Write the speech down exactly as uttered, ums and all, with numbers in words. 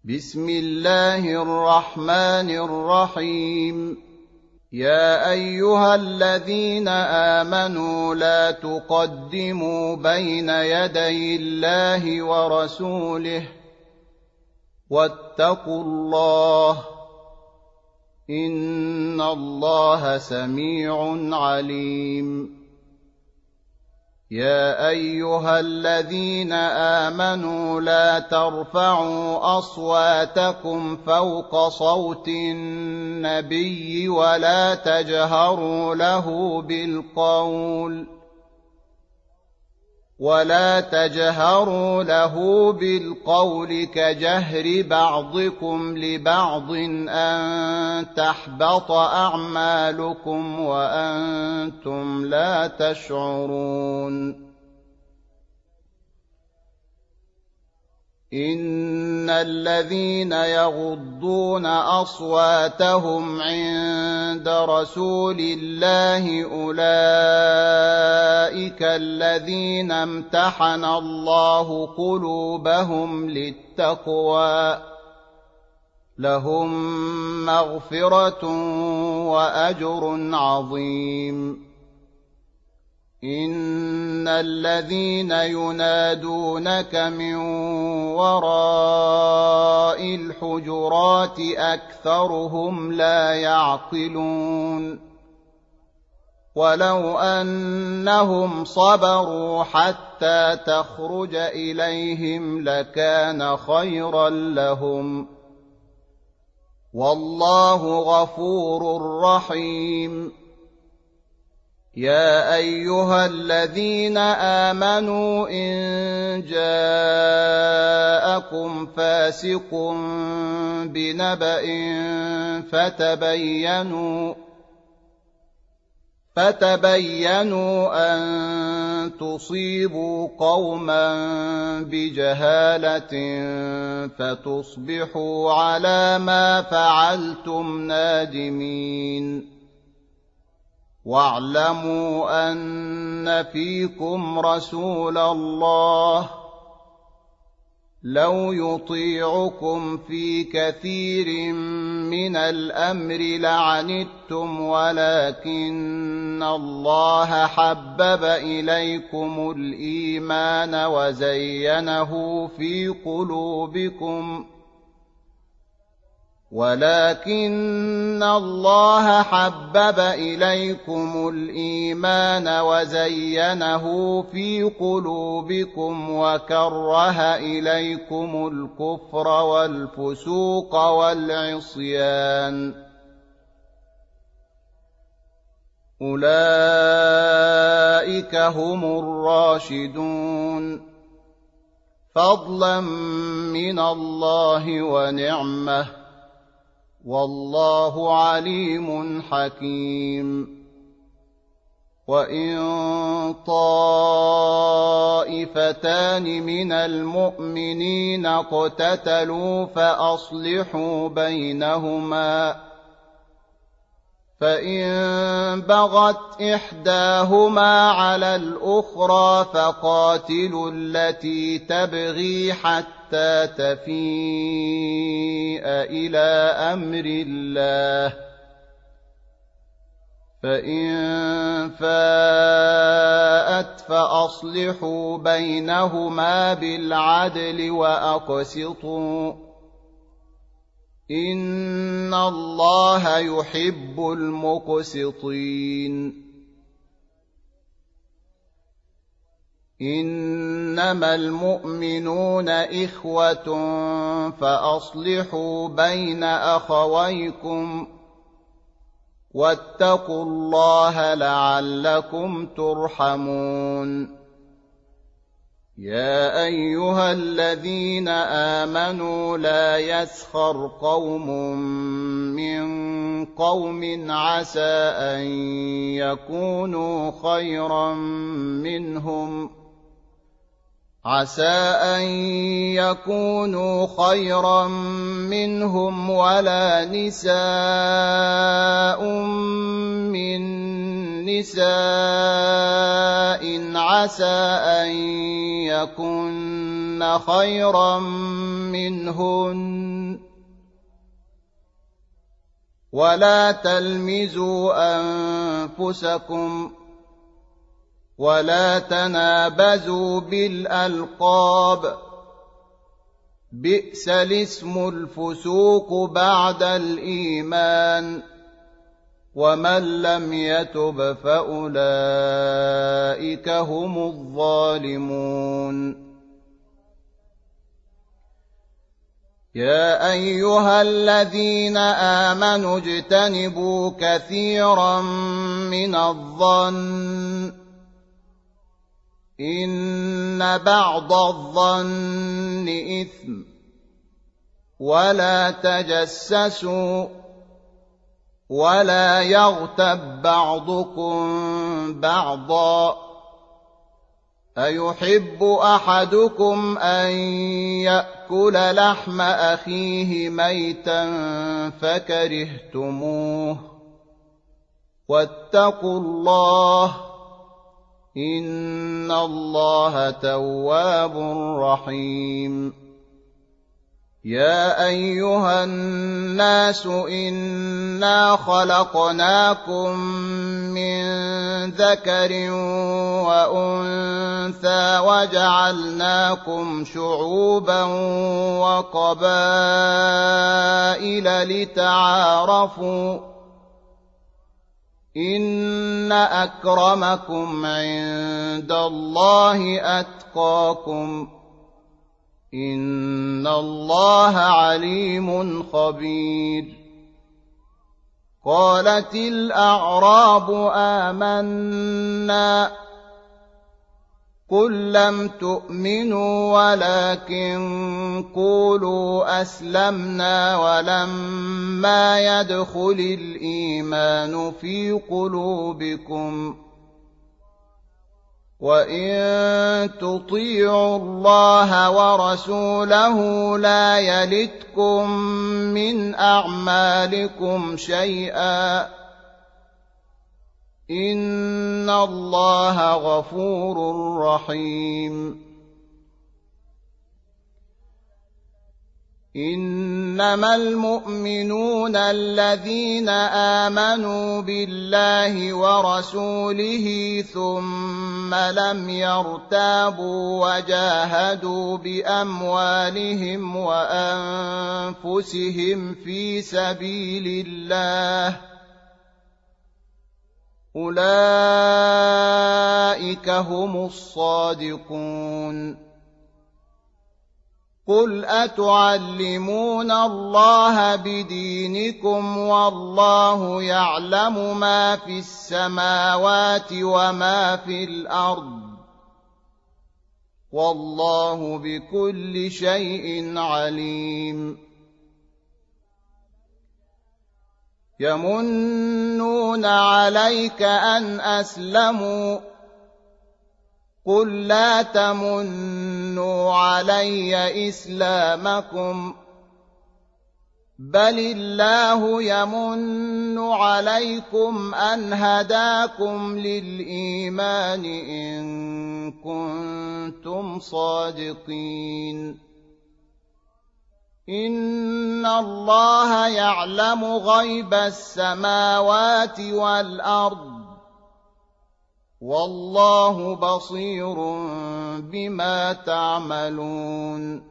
بسم الله الرحمن الرحيم. يا أيها الذين آمنوا لا تقدموا بين يدي الله ورسوله واتقوا الله إن الله سميع عليم. يا أيها الذين آمنوا لا ترفعوا أصواتكم فوق صوت النبي ولا تجهروا له بالقول ولا تجهروا له بالقول كجهر بعضكم لبعض أن تحبط أعمالكم وأنتم لا تشعرون. إن الذين يغضون أصواتهم عند رسول الله أولئك الذين امتحن الله قلوبهم للتقوى لهم مغفرة وأجر عظيم. إن الذين ينادونك من وراء الحجرات أكثرهم لا يعقلون. ولو أنهم صبروا حتى تخرج إليهم لكان خيرا لهم والله غفور رحيم. يا أيها الذين آمنوا إن جاءكم فاسق بنبأ فتبينوا فتبينوا أن تصيبوا قوما بجهالة فتصبحوا على ما فعلتم نادمين. واعلموا أن فيكم رسول الله لو يطيعكم في كثير من الأمر لعنتم ولكن الله حبب إليكم الإيمان وزينه في قلوبكم ولكن الله حبب إليكم الإيمان وزينه في قلوبكم وكره إليكم الكفر والفسوق والعصيان أولئك هم الراشدون فضلا من الله ونعمه والله عليم حكيم. وإن طائفتان من المؤمنين اقتتلوا فأصلحوا بينهما فإن بغت إحداهما على الأخرى فقاتلوا التي تبغي حتى تفيء إلى أمر الله فإن فاءت فأصلحوا بينهما بالعدل وأقسطوا إن الله يحب المقسطين. إنما المؤمنون إخوة فأصلحوا بين أخويكم واتقوا الله لعلكم ترحمون. يا أيها الذين آمنوا لا يسخر قوم من قوم عسى أن يكونوا خيرا منهم عسى أن يكونوا خيرا منهم ولا نساء من نساء عسى أن يكن خيرا منهن ولا تلمزوا أنفسكم ولا تنابزوا بالألقاب بئس الاسم الفسوق بعد الإيمان ومن لم يتب فأولئك هم الظالمون يا أيها الذين آمنوا اجتنبوا كثيرا من الظن إن بعض الظن إثم ولا تجسسوا ولا يغتب بعضكم بعضا أيحب أحدكم أن يأكل لحم أخيه ميتا فكرهتموه واتقوا الله إن الله تواب رحيم يا أيها الناس إنا خلقناكم من ذكر وأنثى وجعلناكم شعوبا وقبائل لتعارفوا إن أكرمكم عند الله أتقاكم إن الله عليم خبير قالت الأعراب آمنا قل لم تؤمنوا ولكن قولوا أسلمنا ولما يدخل الإيمان في قلوبكم وإن تطيعوا الله ورسوله لا يلتكم من أعمالكم شيئا إن الله غفور رحيم إنما المؤمنون الذين آمنوا بالله ورسوله ثم لم يرتابوا وجاهدوا بأموالهم وأنفسهم في سبيل الله أولئك هم الصادقون قل أتعلمون الله بدينكم والله يعلم ما في السماوات وما في الأرض والله بكل شيء عليم يمنون عليك أن أسلموا قل لا تمنوا علي إسلامكم بل الله يمن عليكم أن هداكم للإيمان إن كنتم صادقين إن الله يعلم غيب السماوات والأرض والله بصير بما تعملون